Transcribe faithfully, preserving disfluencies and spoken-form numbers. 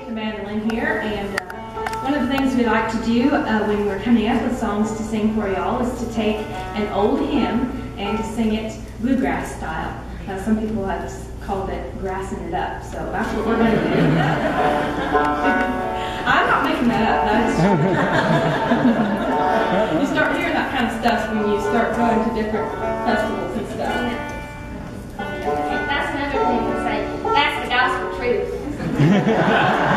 the mandolin here, and uh, one of the things we like to do uh, when we're coming up with songs to sing for y'all is to take an old hymn and to sing it bluegrass style. Uh, some people have called it grassing it up, so that's what we're going to do. I'm not making that up. That's you start hearing that kind of stuff when you start going to different festivals and stuff. That's another thing to say. That's the gospel truth.